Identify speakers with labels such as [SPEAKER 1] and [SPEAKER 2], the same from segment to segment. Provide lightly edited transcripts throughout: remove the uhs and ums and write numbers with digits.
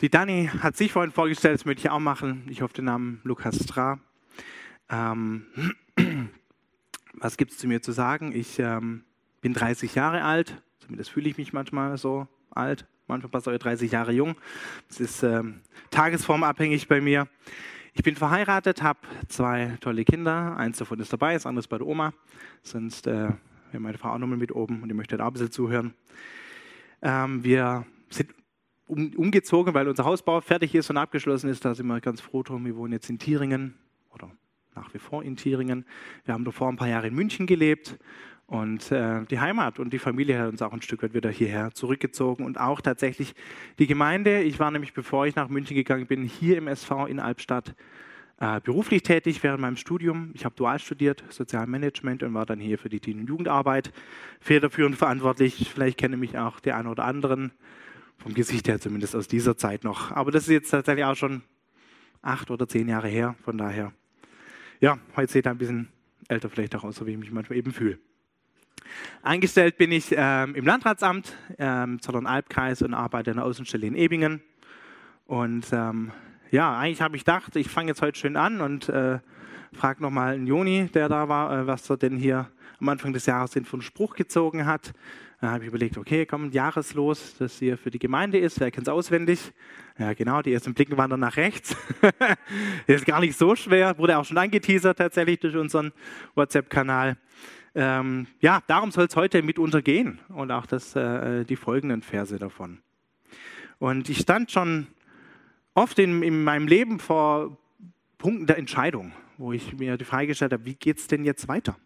[SPEAKER 1] Die Dani hat sich vorhin vorgestellt, das möchte ich auch machen. Ich hoffe, den Namen Lukas Stra. Was gibt es zu mir zu sagen? Ich bin 30 Jahre alt, zumindest fühle ich mich manchmal so alt, manchmal passt auch 30 Jahre jung. Das ist tagesformabhängig bei mir. Ich bin verheiratet, habe 2 tolle Kinder. Eins davon ist dabei, das andere ist bei der Oma. Sonst wäre meine Frau auch nochmal mit oben und die möchte auch ein bisschen zuhören. Wir sind umgezogen, weil unser Hausbau fertig ist und abgeschlossen ist. Da sind wir ganz froh drum. Wir wohnen jetzt in Thieringen oder nach wie vor in Thieringen. Wir haben davor ein paar Jahre in München gelebt und die Heimat und die Familie hat uns auch ein Stück weit wieder hierher zurückgezogen und auch tatsächlich die Gemeinde. Ich war nämlich, bevor ich nach München gegangen bin, hier im SV in Albstadt beruflich tätig während meinem Studium. Ich habe dual studiert, Sozialmanagement und war dann hier für die Teen- und Jugendarbeit federführend verantwortlich. Vielleicht kennen mich auch die einen oder anderen, vom Gesicht her zumindest aus dieser Zeit noch. Aber das ist jetzt tatsächlich auch schon 8 oder 10 Jahre her, von daher. Ja, heute seht ihr ein bisschen älter vielleicht auch aus, so wie ich mich manchmal eben fühle. Eingestellt bin ich im Landratsamt im Zollern-Albkreis und arbeite in der Außenstelle in Ebingen. Und ja, eigentlich habe ich gedacht, ich fange jetzt heute schön an und frage nochmal einen Joni, der da war, was er denn hier am Anfang des Jahres den von Spruch gezogen hat. Da habe ich überlegt, okay, komm, Jahreslos, das hier für die Gemeinde ist, wer kennt es auswendig? Ja genau, die ersten Blicken wandern nach rechts. Das ist gar nicht so schwer, wurde auch schon angeteasert tatsächlich durch unseren WhatsApp-Kanal. Ja, darum soll es heute mitunter gehen und auch die folgenden Verse davon. Und ich stand schon oft in meinem Leben vor Punkten der Entscheidung, wo ich mir die Frage gestellt habe, wie geht es denn jetzt weiter?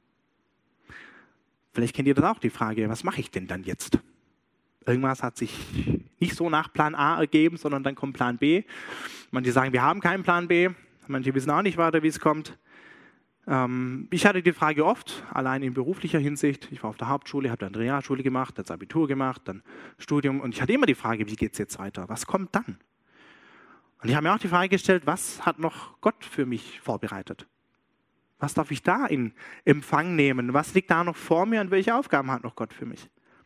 [SPEAKER 1] Vielleicht kennt ihr das auch, die Frage, was mache ich denn dann jetzt? Irgendwas hat sich nicht so nach Plan A ergeben, sondern dann kommt Plan B. Manche sagen, wir haben keinen Plan B. Manche wissen auch nicht weiter, wie es kommt. Ich hatte die Frage oft, allein in beruflicher Hinsicht. Ich war auf der Hauptschule, habe dann Realschule gemacht, dann das Abitur gemacht, dann Studium. Und ich hatte immer die Frage, wie geht es jetzt weiter? Was kommt dann? Und ich habe mir auch die Frage gestellt, was hat noch Gott für mich vorbereitet? Was darf ich da in Empfang nehmen? Was liegt da noch vor mir und welche Aufgaben hat noch Gott für mich?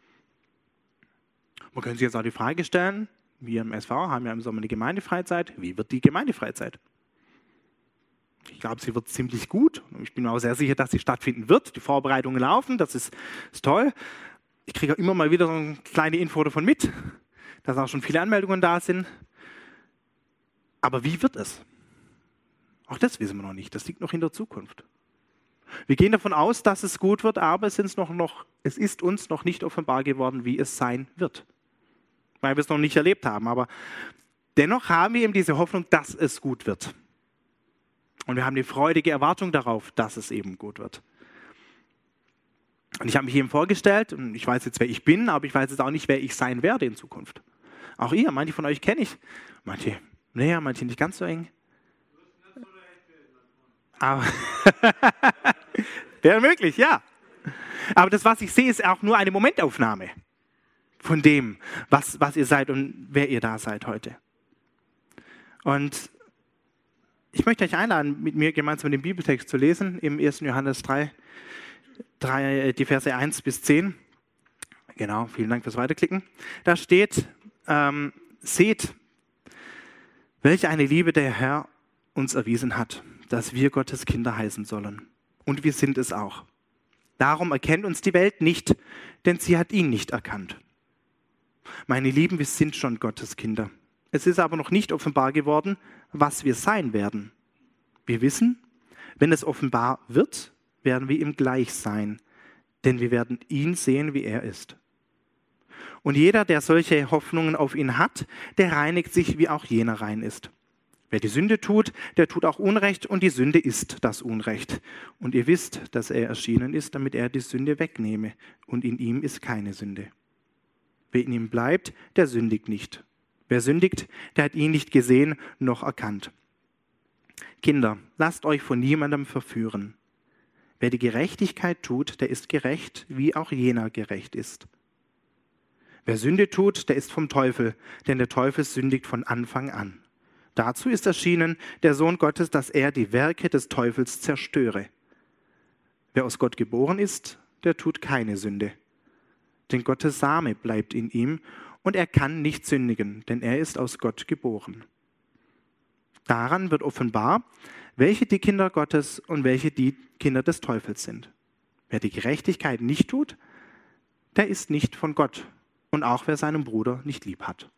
[SPEAKER 1] Man könnte sich jetzt auch die Frage stellen, wir im SV haben ja im Sommer eine Gemeindefreizeit. Wie wird die Gemeindefreizeit? Ich glaube, sie wird ziemlich gut. Ich bin mir auch sehr sicher, dass sie stattfinden wird. Die Vorbereitungen laufen, das ist toll. Ich kriege auch immer mal wieder so eine kleine Info davon mit, dass auch schon viele Anmeldungen da sind. Aber wie wird es? Auch das wissen wir noch nicht. Das liegt noch in der Zukunft. Wir gehen davon aus, dass es gut wird, aber es ist uns noch nicht offenbar geworden, wie es sein wird. Weil wir es noch nicht erlebt haben. Aber dennoch haben wir eben diese Hoffnung, dass es gut wird. Und wir haben die freudige Erwartung darauf, dass es eben gut wird. Und ich habe mich eben vorgestellt, und ich weiß jetzt, wer ich bin, aber ich weiß jetzt auch nicht, wer ich sein werde in Zukunft. Auch ihr, manche von euch kenne ich, manche näher, manche nicht ganz so eng. Aber wäre möglich, ja. Aber das, was ich sehe, ist auch nur eine Momentaufnahme von dem, was ihr seid und wer ihr da seid heute. Und ich möchte euch einladen, mit mir gemeinsam den Bibeltext zu lesen, im 1. Johannes 3, die Verse 1 bis 10. Genau, vielen Dank fürs Weiterklicken. Da steht, seht, welche eine Liebe der Herr uns erwiesen hat, dass wir Gottes Kinder heißen sollen. Und wir sind es auch. Darum erkennt uns die Welt nicht, denn sie hat ihn nicht erkannt. Meine Lieben, wir sind schon Gottes Kinder. Es ist aber noch nicht offenbar geworden, was wir sein werden. Wir wissen, wenn es offenbar wird, werden wir ihm gleich sein, denn wir werden ihn sehen, wie er ist. Und jeder, der solche Hoffnungen auf ihn hat, der reinigt sich, wie auch jener rein ist. Wer die Sünde tut, der tut auch Unrecht und die Sünde ist das Unrecht. Und ihr wisst, dass er erschienen ist, damit er die Sünde wegnehme. Und in ihm ist keine Sünde. Wer in ihm bleibt, der sündigt nicht. Wer sündigt, der hat ihn nicht gesehen noch erkannt. Kinder, lasst euch von niemandem verführen. Wer die Gerechtigkeit tut, der ist gerecht, wie auch jener gerecht ist. Wer Sünde tut, der ist vom Teufel, denn der Teufel sündigt von Anfang an. Dazu ist erschienen der Sohn Gottes, dass er die Werke des Teufels zerstöre. Wer aus Gott geboren ist, der tut keine Sünde. Denn Gottes Same bleibt in ihm und er kann nicht sündigen, denn er ist aus Gott geboren. Daran wird offenbar, welche die Kinder Gottes und welche die Kinder des Teufels sind. Wer die Gerechtigkeit nicht tut, der ist nicht von Gott, und auch wer seinen Bruder nicht lieb hat.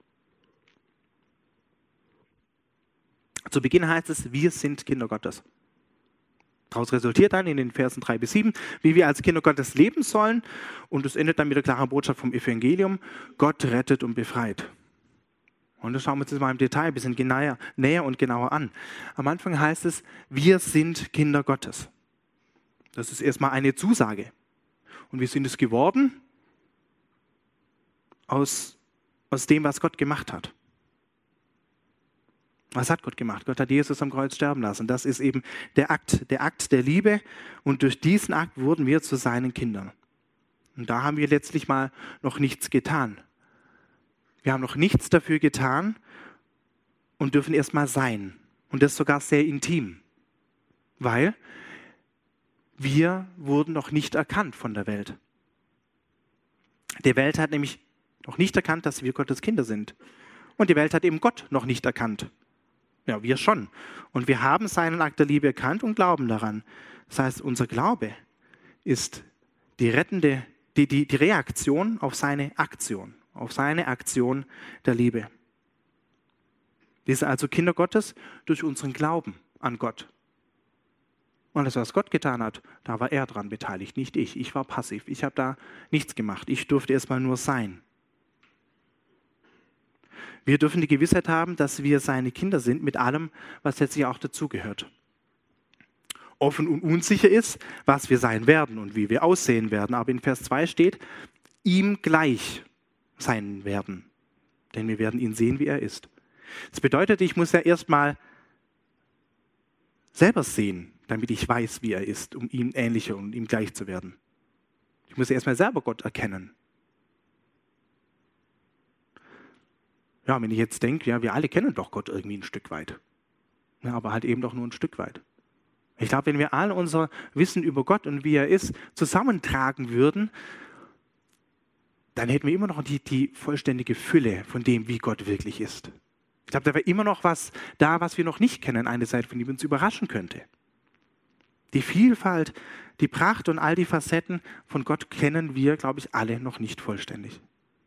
[SPEAKER 1] Zu Beginn heißt es, wir sind Kinder Gottes. Daraus resultiert dann in den Versen 3-7, wie wir als Kinder Gottes leben sollen. Und es endet dann mit der klaren Botschaft vom Evangelium: Gott rettet und befreit. Und das schauen wir uns jetzt mal im Detail ein bisschen näher und genauer an. Am Anfang heißt es, wir sind Kinder Gottes. Das ist erstmal eine Zusage. Und wie sind es geworden? Aus dem, was Gott gemacht hat. Was hat Gott gemacht? Gott hat Jesus am Kreuz sterben lassen. Das ist eben der Akt der Liebe. Und durch diesen Akt wurden wir zu seinen Kindern. Und da haben wir letztlich mal noch nichts getan. Wir haben noch nichts dafür getan und dürfen erst mal sein. Und das sogar sehr intim. Weil wir wurden noch nicht erkannt von der Welt. Die Welt hat nämlich noch nicht erkannt, dass wir Gottes Kinder sind. Und die Welt hat eben Gott noch nicht erkannt. Ja, wir schon. Und wir haben seinen Akt der Liebe erkannt und glauben daran. Das heißt, unser Glaube ist die Reaktion auf seine Aktion der Liebe. Wir sind also Kinder Gottes durch unseren Glauben an Gott. Und das, was Gott getan hat, da war er dran beteiligt, nicht ich. Ich war passiv, ich habe da nichts gemacht. Ich durfte erstmal nur sein. Wir dürfen die Gewissheit haben, dass wir seine Kinder sind, mit allem, was letztlich auch dazugehört. Offen und unsicher ist, was wir sein werden und wie wir aussehen werden. Aber in Vers 2 steht, ihm gleich sein werden. Denn wir werden ihn sehen, wie er ist. Das bedeutet, ich muss ja erstmal selber sehen, damit ich weiß, wie er ist, um ihm ähnlicher und ihm gleich zu werden. Ich muss ja erstmal selber Gott erkennen. Ja, wenn ich jetzt denke, ja, wir alle kennen doch Gott irgendwie ein Stück weit. Ja, aber halt eben doch nur ein Stück weit. Ich glaube, wenn wir all unser Wissen über Gott und wie er ist, zusammentragen würden, dann hätten wir immer noch die vollständige Fülle von dem, wie Gott wirklich ist. Ich glaube, da wäre immer noch was da, was wir noch nicht kennen, eine Seite, von dem uns überraschen könnte. Die Vielfalt, die Pracht und all die Facetten von Gott kennen wir, glaube ich, alle noch nicht vollständig.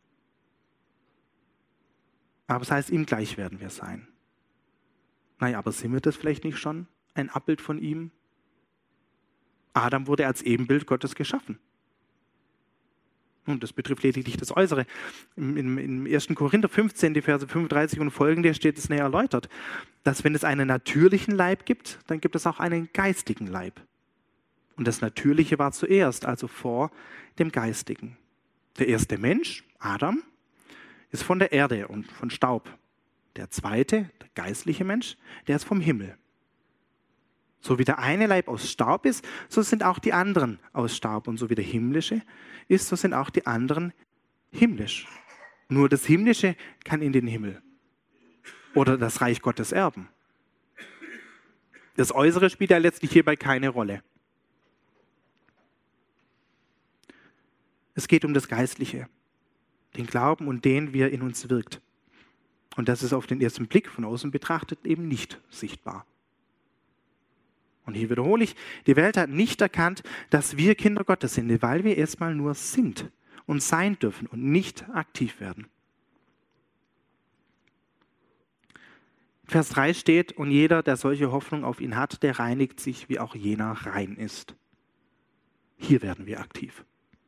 [SPEAKER 1] Aber es heißt, ihm gleich werden wir sein. Naja, aber sind wir das vielleicht nicht schon? Ein Abbild von ihm? Adam wurde als Ebenbild Gottes geschaffen. Und das betrifft lediglich das Äußere. Im 1. Korinther 15, die Verse 35 und folgende steht es näher erläutert, dass wenn es einen natürlichen Leib gibt, dann gibt es auch einen geistigen Leib. Und das Natürliche war zuerst, also vor dem Geistigen. Der erste Mensch, Adam, ist von der Erde und von Staub. Der zweite, der geistliche Mensch, der ist vom Himmel. So wie der eine Leib aus Staub ist, so sind auch die anderen aus Staub. Und so wie der himmlische ist, so sind auch die anderen himmlisch. Nur das Himmlische kann in den Himmel oder das Reich Gottes erben. Das Äußere spielt ja letztlich hierbei keine Rolle. Es geht um das Geistliche, den Glauben und den, wie er in uns wirkt. Und das ist auf den ersten Blick von außen betrachtet eben nicht sichtbar. Und hier wiederhole ich, die Welt hat nicht erkannt, dass wir Kinder Gottes sind, weil wir erstmal nur sind und sein dürfen und nicht aktiv werden. Vers 3 steht, und jeder, der solche Hoffnung auf ihn hat, der reinigt sich, wie auch jener rein ist. Hier werden wir aktiv.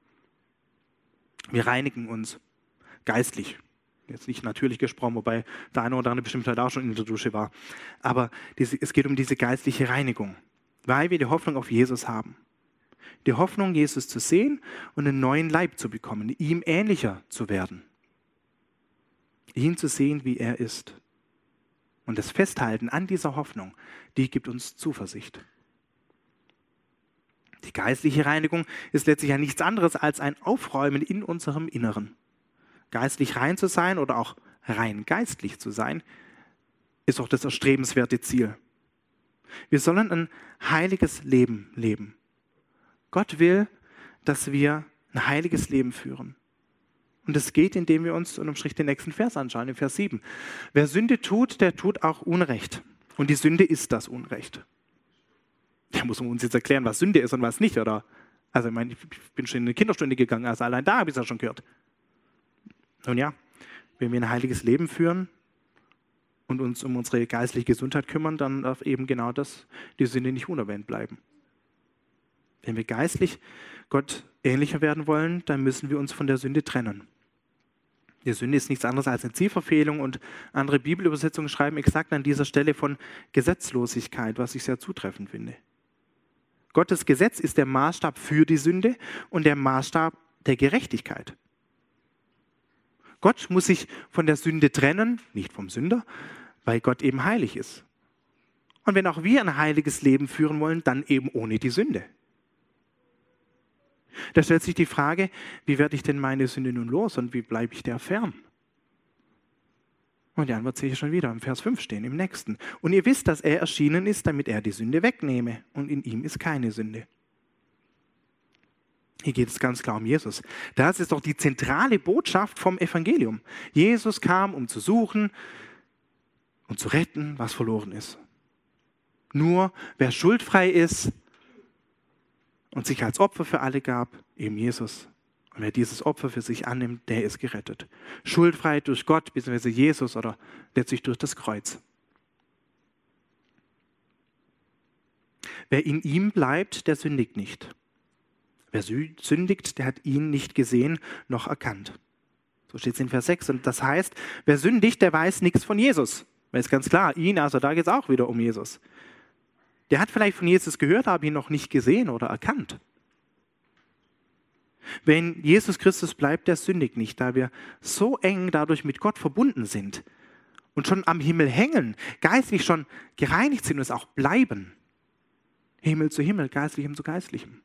[SPEAKER 1] Wir reinigen uns geistlich. Jetzt nicht natürlich gesprochen, wobei der eine oder andere bestimmt heute auch schon in der Dusche war. Aber es geht um diese geistliche Reinigung, weil wir die Hoffnung auf Jesus haben. Die Hoffnung, Jesus zu sehen und einen neuen Leib zu bekommen, ihm ähnlicher zu werden. Ihn zu sehen, wie er ist. Und das Festhalten an dieser Hoffnung, die gibt uns Zuversicht. Die geistliche Reinigung ist letztlich ja nichts anderes als ein Aufräumen in unserem Inneren. Geistlich rein zu sein oder auch rein geistlich zu sein, ist auch das erstrebenswerte Ziel. Wir sollen ein heiliges Leben leben. Gott will, dass wir ein heiliges Leben führen. Und es geht, indem wir uns unterm Strich den nächsten Vers anschauen, in Vers 7. Wer Sünde tut, der tut auch Unrecht. Und die Sünde ist das Unrecht. Da muss man uns jetzt erklären, was Sünde ist und was nicht, oder? Also ich meine, ich bin schon in eine Kinderstunde gegangen, also allein da habe ich es ja schon gehört. Nun ja, wenn wir ein heiliges Leben führen und uns um unsere geistliche Gesundheit kümmern, dann darf eben genau das, die Sünde, nicht unerwähnt bleiben. Wenn wir geistlich Gott ähnlicher werden wollen, dann müssen wir uns von der Sünde trennen. Die Sünde ist nichts anderes als eine Zielverfehlung und andere Bibelübersetzungen schreiben exakt an dieser Stelle von Gesetzlosigkeit, was ich sehr zutreffend finde. Gottes Gesetz ist der Maßstab für die Sünde und der Maßstab der Gerechtigkeit. Gott muss sich von der Sünde trennen, nicht vom Sünder, weil Gott eben heilig ist. Und wenn auch wir ein heiliges Leben führen wollen, dann eben ohne die Sünde. Da stellt sich die Frage, wie werde ich denn meine Sünde nun los und wie bleibe ich der fern? Und die Antwort sehe ich schon wieder im Vers 5 stehen, im nächsten. Und ihr wisst, dass er erschienen ist, damit er die Sünde wegnehme. Und in ihm ist keine Sünde. Hier geht es ganz klar um Jesus. Das ist doch die zentrale Botschaft vom Evangelium. Jesus kam, um zu suchen und zu retten, was verloren ist. Nur wer schuldfrei ist und sich als Opfer für alle gab, eben Jesus. Und wer dieses Opfer für sich annimmt, der ist gerettet. Schuldfrei durch Gott, bzw. Jesus oder letztlich durch das Kreuz. Wer in ihm bleibt, der sündigt nicht. Wer sündigt, der hat ihn nicht gesehen noch erkannt. So steht es in Vers 6. Und das heißt, wer sündigt, der weiß nichts von Jesus. Weil es ganz klar, also da geht es auch wieder um Jesus. Der hat vielleicht von Jesus gehört, aber ihn noch nicht gesehen oder erkannt. Wenn Jesus Christus bleibt, der sündigt nicht, da wir so eng dadurch mit Gott verbunden sind und schon am Himmel hängen, geistlich schon gereinigt sind und es auch bleiben. Himmel zu Himmel, Geistlichem zu Geistlichem.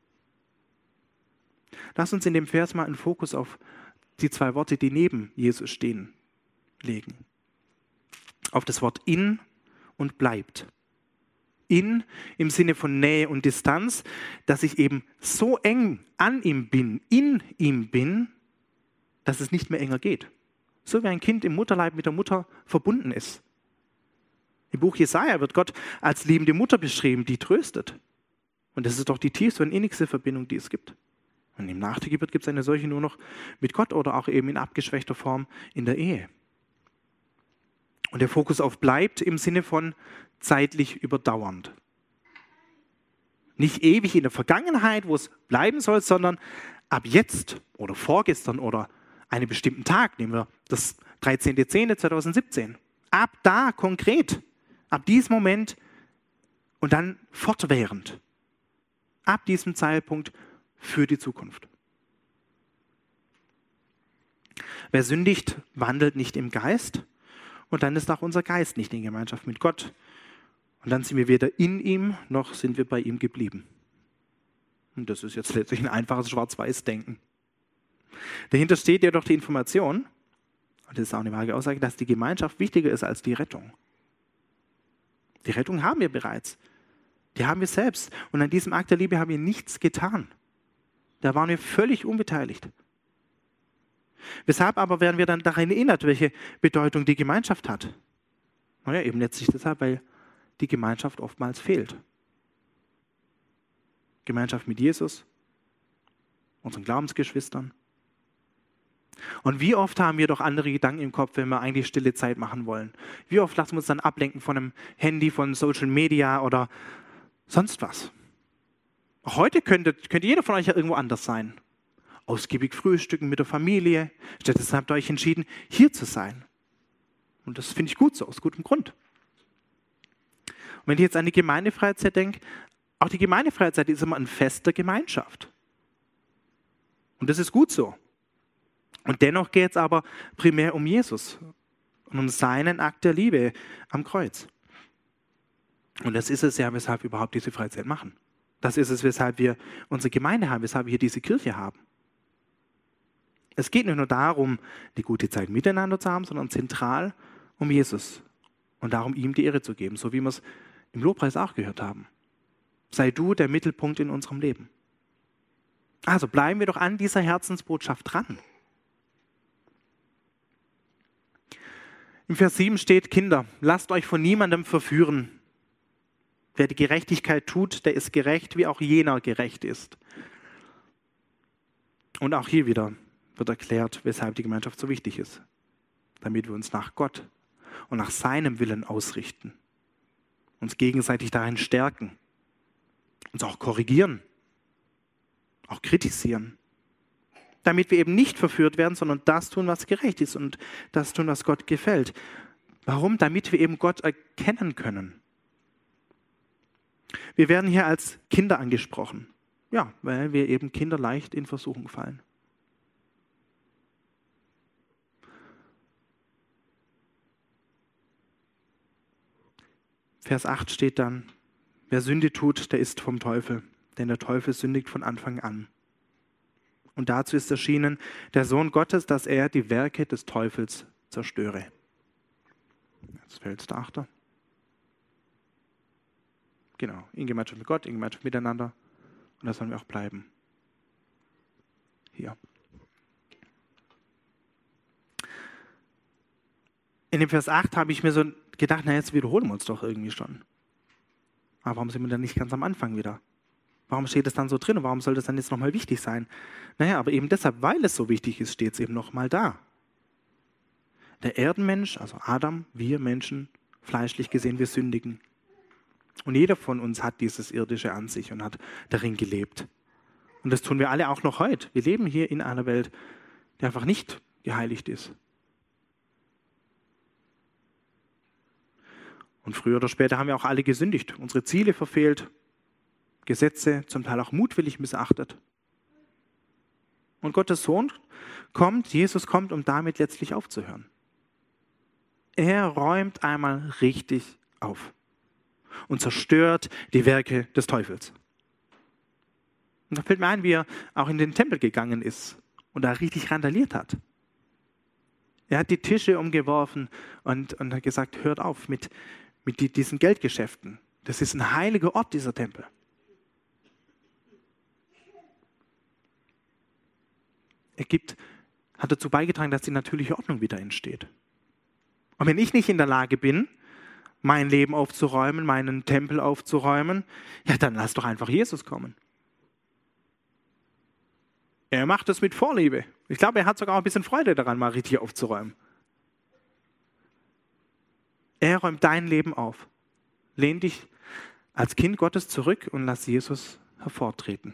[SPEAKER 1] Lass uns in dem Vers mal einen Fokus auf die zwei Worte, die neben Jesus stehen, legen. Auf das Wort in und bleibt. In im Sinne von Nähe und Distanz, dass ich eben so eng an ihm bin, in ihm bin, dass es nicht mehr enger geht. So wie ein Kind im Mutterleib mit der Mutter verbunden ist. Im Buch Jesaja wird Gott als liebende Mutter beschrieben, die tröstet. Und das ist doch die tiefste und innigste Verbindung, die es gibt. Und im Nach der Geburt gibt es eine solche nur noch mit Gott oder auch eben in abgeschwächter Form in der Ehe. Und der Fokus auf bleibt im Sinne von zeitlich überdauernd. Nicht ewig in der Vergangenheit, wo es bleiben soll, sondern ab jetzt oder vorgestern oder einen bestimmten Tag, nehmen wir das 13.10.2017. Ab da konkret, ab diesem Moment und dann fortwährend. Ab diesem Zeitpunkt für die Zukunft. Wer sündigt, wandelt nicht im Geist und dann ist auch unser Geist nicht in Gemeinschaft mit Gott. Und dann sind wir weder in ihm, noch sind wir bei ihm geblieben. Und das ist jetzt letztlich ein einfaches Schwarz-Weiß-Denken. Dahinter steht ja doch die Information, und das ist auch eine vage Aussage, dass die Gemeinschaft wichtiger ist als die Rettung. Die Rettung haben wir bereits. Die haben wir selbst. Und an diesem Akt der Liebe haben wir nichts getan. Da waren wir völlig unbeteiligt. Weshalb aber werden wir dann daran erinnert, welche Bedeutung die Gemeinschaft hat? Naja, eben letztlich deshalb, weil die Gemeinschaft oftmals fehlt. Gemeinschaft mit Jesus, unseren Glaubensgeschwistern. Und wie oft haben wir doch andere Gedanken im Kopf, wenn wir eigentlich stille Zeit machen wollen? Wie oft lassen wir uns dann ablenken von einem Handy, von Social Media oder sonst was? Auch heute könnte jeder von euch ja irgendwo anders sein. Ausgiebig frühstücken mit der Familie. Stattdessen habt ihr euch entschieden, hier zu sein. Und das finde ich gut so, aus gutem Grund. Und wenn ich jetzt an die Gemeindefreizeit denke, auch die Gemeindefreizeit ist immer ein Fest der Gemeinschaft. Und das ist gut so. Und dennoch geht es aber primär um Jesus und um seinen Akt der Liebe am Kreuz. Und das ist es ja, weshalb wir überhaupt diese Freizeit machen. Das ist es, weshalb wir unsere Gemeinde haben, weshalb wir hier diese Kirche haben. Es geht nicht nur darum, die gute Zeit miteinander zu haben, sondern zentral um Jesus und darum, ihm die Ehre zu geben, so wie wir es im Lobpreis auch gehört haben. Sei du der Mittelpunkt in unserem Leben. Also bleiben wir doch an dieser Herzensbotschaft dran. Im Vers 7 steht: Kinder, lasst euch von niemandem verführen. Wer die Gerechtigkeit tut, der ist gerecht, wie auch jener gerecht ist. Und auch hier wieder wird erklärt, weshalb die Gemeinschaft so wichtig ist. Damit wir uns nach Gott und nach seinem Willen ausrichten. Uns gegenseitig darin stärken. Uns auch korrigieren. Auch kritisieren. Damit wir eben nicht verführt werden, sondern das tun, was gerecht ist und das tun, was Gott gefällt. Warum? Damit wir eben Gott erkennen können. Wir werden hier als Kinder angesprochen. Ja, weil wir eben Kinder leicht in Versuchung fallen. Vers 8 steht dann: Wer Sünde tut, der ist vom Teufel, denn der Teufel sündigt von Anfang an. Und dazu ist erschienen der Sohn Gottes, dass er die Werke des Teufels zerstöre. Jetzt fällt der Achter. Genau, in Gemeinschaft mit Gott, in Gemeinschaft miteinander. Und da sollen wir auch bleiben. Hier. In dem Vers 8 habe ich mir so gedacht, na jetzt wiederholen wir uns doch irgendwie schon. Aber warum sind wir dann nicht ganz am Anfang wieder? Warum steht es dann so drin und warum soll das dann jetzt nochmal wichtig sein? Naja, aber eben deshalb, weil es so wichtig ist, steht es eben nochmal da. Der Erdenmensch, also Adam, wir Menschen, fleischlich gesehen, wir sündigen. Und jeder von uns hat dieses Irdische an sich und hat darin gelebt. Und das tun wir alle auch noch heute. Wir leben hier in einer Welt, die einfach nicht geheiligt ist. Und früher oder später haben wir auch alle gesündigt, unsere Ziele verfehlt, Gesetze zum Teil auch mutwillig missachtet. Und Gottes Sohn kommt, Jesus kommt, um damit letztlich aufzuhören. Er räumt einmal richtig auf und zerstört die Werke des Teufels. Und da fällt mir ein, wie er auch in den Tempel gegangen ist und da richtig randaliert hat. Er hat die Tische umgeworfen und hat gesagt, hört auf mit diesen Geldgeschäften. Das ist ein heiliger Ort, dieser Tempel. Hat dazu beigetragen, dass die natürliche Ordnung wieder entsteht. Und wenn ich nicht in der Lage bin, mein Leben aufzuräumen, meinen Tempel aufzuräumen, ja, dann lass doch einfach Jesus kommen. Er macht das mit Vorliebe. Ich glaube, er hat sogar auch ein bisschen Freude daran, mal richtig aufzuräumen. Er räumt dein Leben auf. Lehn dich als Kind Gottes zurück und lass Jesus hervortreten.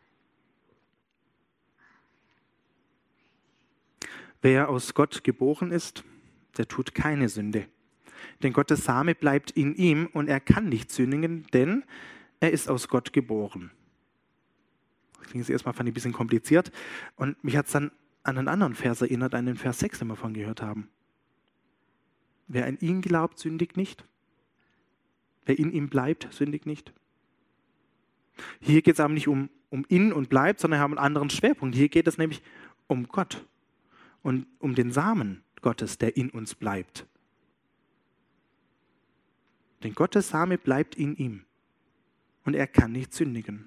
[SPEAKER 1] Wer aus Gott geboren ist, der tut keine Sünde. Denn Gottes Same bleibt in ihm und er kann nicht sündigen, denn er ist aus Gott geboren. Das klingt jetzt erstmal ein bisschen kompliziert. Und mich hat es dann an einen anderen Vers erinnert, an den Vers 6, den wir vorhin gehört haben. Wer an ihn glaubt, sündigt nicht. Wer in ihm bleibt, sündigt nicht. Hier geht es aber nicht um ihn und bleibt, sondern wir haben einen anderen Schwerpunkt. Hier geht es nämlich um Gott und um den Samen Gottes, der in uns bleibt. Denn Gottes Same bleibt in ihm und er kann nicht sündigen.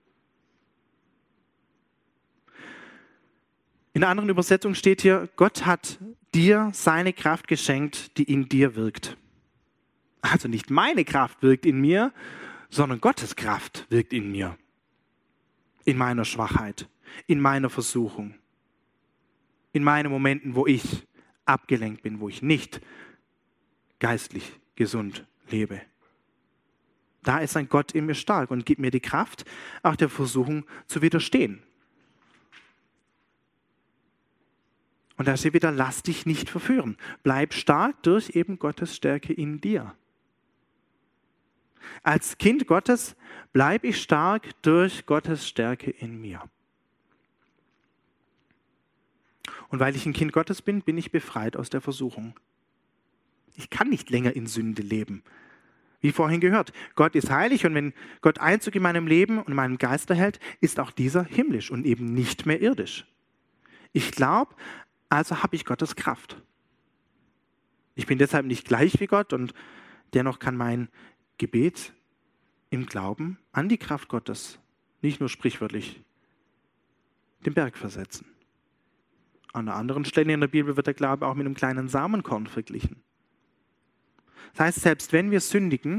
[SPEAKER 1] In einer anderen Übersetzung steht hier, Gott hat dir seine Kraft geschenkt, die in dir wirkt. Also nicht meine Kraft wirkt in mir, sondern Gottes Kraft wirkt in mir. In meiner Schwachheit, in meiner Versuchung, in meinen Momenten, wo ich abgelenkt bin, wo ich nicht geistlich gesund lebe. Da ist ein Gott in mir stark und gibt mir die Kraft, auch der Versuchung zu widerstehen. Und da steht wieder, lass dich nicht verführen. Bleib stark durch eben Gottes Stärke in dir. Als Kind Gottes bleibe ich stark durch Gottes Stärke in mir. Und weil ich ein Kind Gottes bin, bin ich befreit aus der Versuchung. Ich kann nicht länger in Sünde leben. Wie vorhin gehört, Gott ist heilig und wenn Gott Einzug in meinem Leben und in meinem Geist erhält, ist auch dieser himmlisch und eben nicht mehr irdisch. Ich glaube, also habe ich Gottes Kraft. Ich bin deshalb nicht gleich wie Gott und dennoch kann mein Gebet im Glauben an die Kraft Gottes, nicht nur sprichwörtlich, den Berg versetzen. An einer anderen Stelle in der Bibel wird der Glaube auch mit einem kleinen Samenkorn verglichen. Das heißt, selbst wenn wir sündigen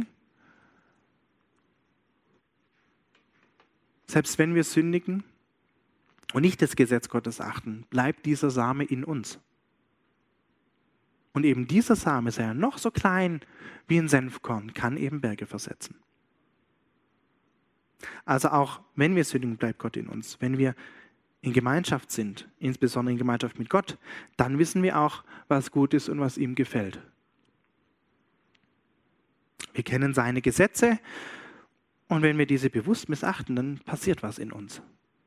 [SPEAKER 1] und nicht das Gesetz Gottes achten, bleibt dieser Same in uns. Und eben dieser Same, sei er noch so klein wie ein Senfkorn, kann eben Berge versetzen. Also auch wenn wir sündigen, bleibt Gott in uns. Wenn wir in Gemeinschaft sind, insbesondere in Gemeinschaft mit Gott, dann wissen wir auch, was gut ist und was ihm gefällt. Wir kennen seine Gesetze und wenn wir diese bewusst missachten, dann passiert was in uns.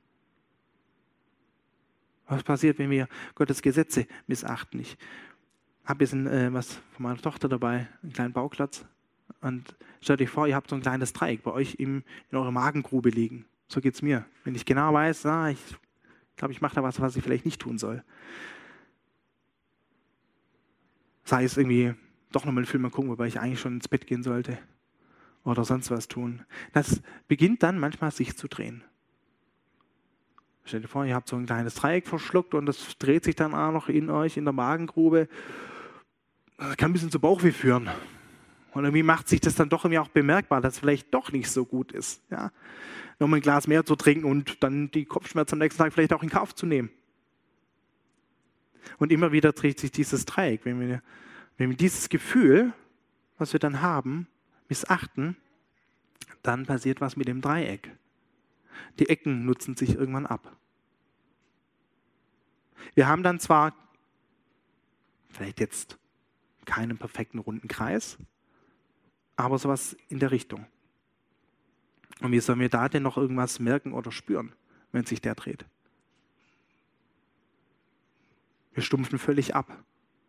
[SPEAKER 1] Was passiert, wenn wir Gottes Gesetze missachten? Ich habe ein bisschen was von meiner Tochter dabei, einen kleinen Bauklotz. Und stellt euch vor, ihr habt so ein kleines Dreieck bei euch in eurer Magengrube liegen. So geht es mir. Wenn ich genau weiß, ich glaube, ich mache da was ich vielleicht nicht tun soll. Sei es irgendwie doch nochmal einen Film gucken, wobei ich eigentlich schon ins Bett gehen sollte. Oder sonst was tun. Das beginnt dann manchmal sich zu drehen. Stellt euch vor, ihr habt so ein kleines Dreieck verschluckt und das dreht sich dann auch noch in euch, in der Magengrube. Das kann ein bisschen zu Bauchweh führen. Und irgendwie macht sich das dann doch irgendwie auch bemerkbar, dass es vielleicht doch nicht so gut ist. Ja? Nochmal ein Glas mehr zu trinken und dann die Kopfschmerzen am nächsten Tag vielleicht auch in Kauf zu nehmen. Und immer wieder dreht sich dieses Dreieck. Wenn wir dieses Gefühl, was wir dann haben, missachten, dann passiert was mit dem Dreieck. Die Ecken nutzen sich irgendwann ab. Wir haben dann zwar vielleicht jetzt keinen perfekten runden Kreis, aber sowas in der Richtung. Und wie sollen wir da denn noch irgendwas merken oder spüren, wenn sich der dreht? Wir stumpfen völlig ab.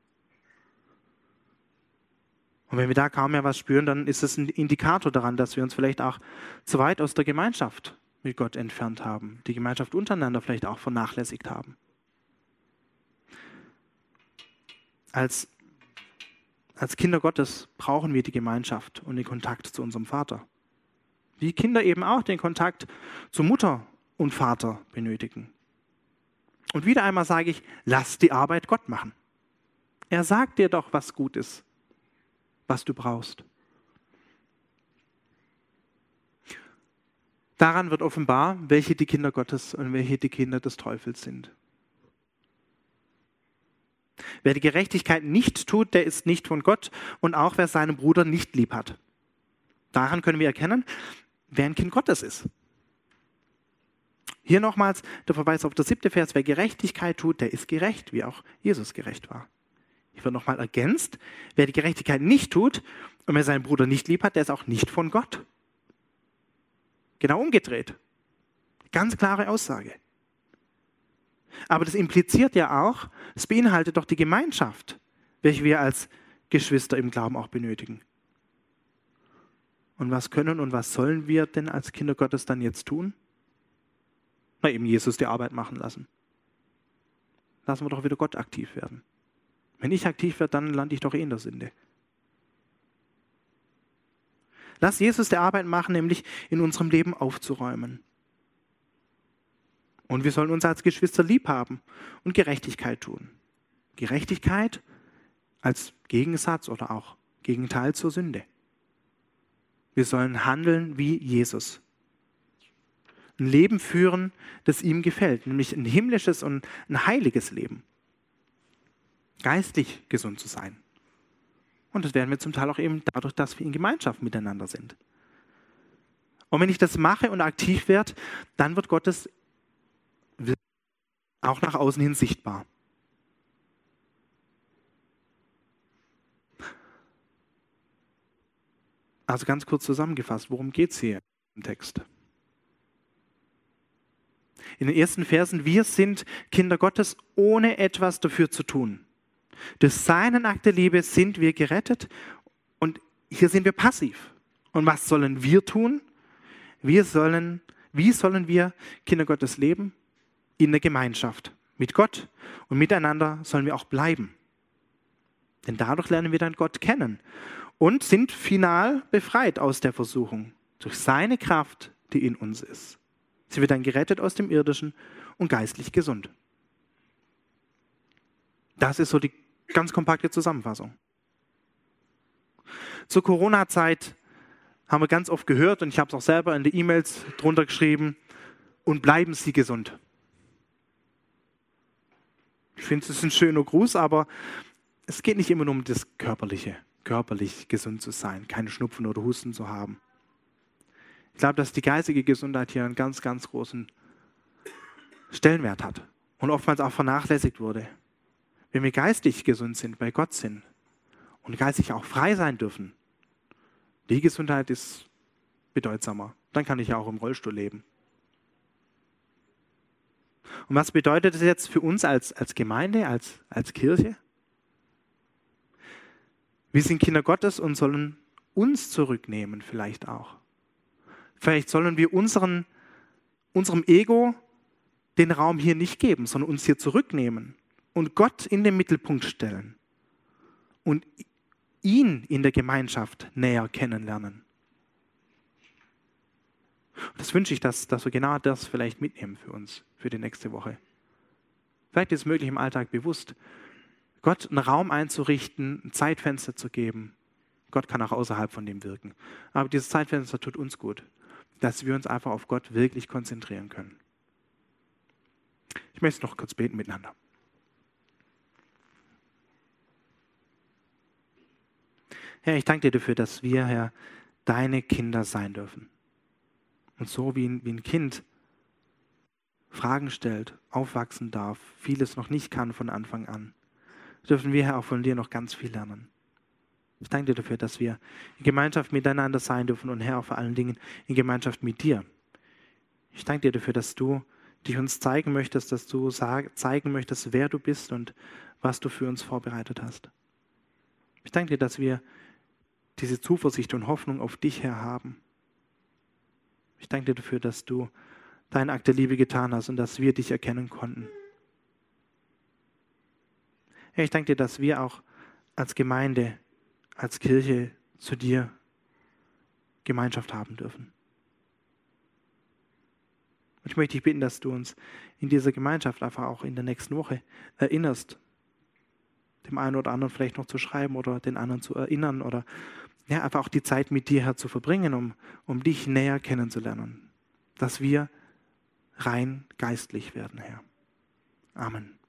[SPEAKER 1] Und wenn wir da kaum mehr was spüren, dann ist es ein Indikator daran, dass wir uns vielleicht auch zu weit aus der Gemeinschaft mit Gott entfernt haben, die Gemeinschaft untereinander vielleicht auch vernachlässigt haben. Als Kinder Gottes brauchen wir die Gemeinschaft und den Kontakt zu unserem Vater. Wie Kinder eben auch den Kontakt zu Mutter und Vater benötigen. Und wieder einmal sage ich, lass die Arbeit Gott machen. Er sagt dir doch, was gut ist, was du brauchst. Daran wird offenbar, welche die Kinder Gottes und welche die Kinder des Teufels sind. Wer die Gerechtigkeit nicht tut, der ist nicht von Gott und auch wer seinen Bruder nicht lieb hat. Daran können wir erkennen, wer ein Kind Gottes ist. Hier nochmals der Verweis auf das 7. Vers, wer Gerechtigkeit tut, der ist gerecht, wie auch Jesus gerecht war. Hier wird nochmal ergänzt, wer die Gerechtigkeit nicht tut und wer seinen Bruder nicht lieb hat, der ist auch nicht von Gott. Genau umgedreht. Ganz klare Aussage. Aber das impliziert ja auch, es beinhaltet doch die Gemeinschaft, welche wir als Geschwister im Glauben auch benötigen. Und was können und was sollen wir denn als Kinder Gottes dann jetzt tun? Na, eben Jesus die Arbeit machen lassen. Lassen wir doch wieder Gott aktiv werden. Wenn ich aktiv werde, dann lande ich doch in der Sünde. Lass Jesus die Arbeit machen, nämlich in unserem Leben aufzuräumen. Und wir sollen uns als Geschwister lieb haben und Gerechtigkeit tun. Gerechtigkeit als Gegensatz oder auch Gegenteil zur Sünde. Wir sollen handeln wie Jesus. Ein Leben führen, das ihm gefällt, nämlich ein himmlisches und ein heiliges Leben. Geistlich gesund zu sein. Und das werden wir zum Teil auch eben dadurch, dass wir in Gemeinschaft miteinander sind. Und wenn ich das mache und aktiv werde, dann wird Gottes auch nach außen hin sichtbar. Also ganz kurz zusammengefasst, worum geht es hier im Text? In den ersten Versen, wir sind Kinder Gottes, ohne etwas dafür zu tun. Durch seinen Akt der Liebe sind wir gerettet und hier sind wir passiv. Und was sollen wir tun? Wie sollen wir Kinder Gottes leben? In der Gemeinschaft. Mit Gott und miteinander sollen wir auch bleiben. Denn dadurch lernen wir dann Gott kennen und sind final befreit aus der Versuchung. Durch seine Kraft, die in uns ist. Sind wir dann gerettet aus dem Irdischen und geistlich gesund. Das ist so die ganz kompakte Zusammenfassung. Zur Corona-Zeit haben wir ganz oft gehört, und ich habe es auch selber in die E-Mails drunter geschrieben, und bleiben Sie gesund. Ich finde, es ist ein schöner Gruß, aber es geht nicht immer nur um das Körperliche, körperlich gesund zu sein, keine Schnupfen oder Husten zu haben. Ich glaube, dass die geistige Gesundheit hier einen ganz, ganz großen Stellenwert hat und oftmals auch vernachlässigt wurde. Wenn wir geistig gesund sind, bei Gott sind und geistig auch frei sein dürfen, die Gesundheit ist bedeutsamer. Dann kann ich ja auch im Rollstuhl leben. Und was bedeutet das jetzt für uns als Gemeinde, als Kirche? Wir sind Kinder Gottes und sollen uns zurücknehmen vielleicht auch. Vielleicht sollen wir unserem Ego den Raum hier nicht geben, sondern uns hier zurücknehmen und Gott in den Mittelpunkt stellen und ihn in der Gemeinschaft näher kennenlernen. Und das wünsche ich, dass wir genau das vielleicht mitnehmen für uns, für die nächste Woche. Vielleicht ist es möglich, im Alltag bewusst, Gott einen Raum einzurichten, ein Zeitfenster zu geben. Gott kann auch außerhalb von dem wirken. Aber dieses Zeitfenster tut uns gut, dass wir uns einfach auf Gott wirklich konzentrieren können. Ich möchte noch kurz beten miteinander. Herr, ich danke dir dafür, dass wir, Herr, deine Kinder sein dürfen. Und so wie ein Kind Fragen stellt, aufwachsen darf, vieles noch nicht kann von Anfang an, dürfen wir, Herr, auch von dir noch ganz viel lernen. Ich danke dir dafür, dass wir in Gemeinschaft miteinander sein dürfen und, Herr, auch vor allen Dingen in Gemeinschaft mit dir. Ich danke dir dafür, dass du dich uns zeigen möchtest, dass du zeigen möchtest, wer du bist und was du für uns vorbereitet hast. Ich danke dir, dass wir diese Zuversicht und Hoffnung auf dich, Herr, haben. Ich danke dir dafür, dass du deinen Akt der Liebe getan hast und dass wir dich erkennen konnten. Herr, ich danke dir, dass wir auch als Gemeinde, als Kirche zu dir Gemeinschaft haben dürfen. Und ich möchte dich bitten, dass du uns in dieser Gemeinschaft einfach auch in der nächsten Woche erinnerst, dem einen oder anderen vielleicht noch zu schreiben oder den anderen zu erinnern oder ja, einfach auch die Zeit mit dir, Herr, zu verbringen, um dich näher kennenzulernen. Dass wir rein geistlich werden, Herr. Amen.